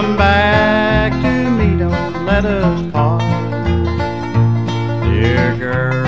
Come back to me, don't let us part. Dear girl,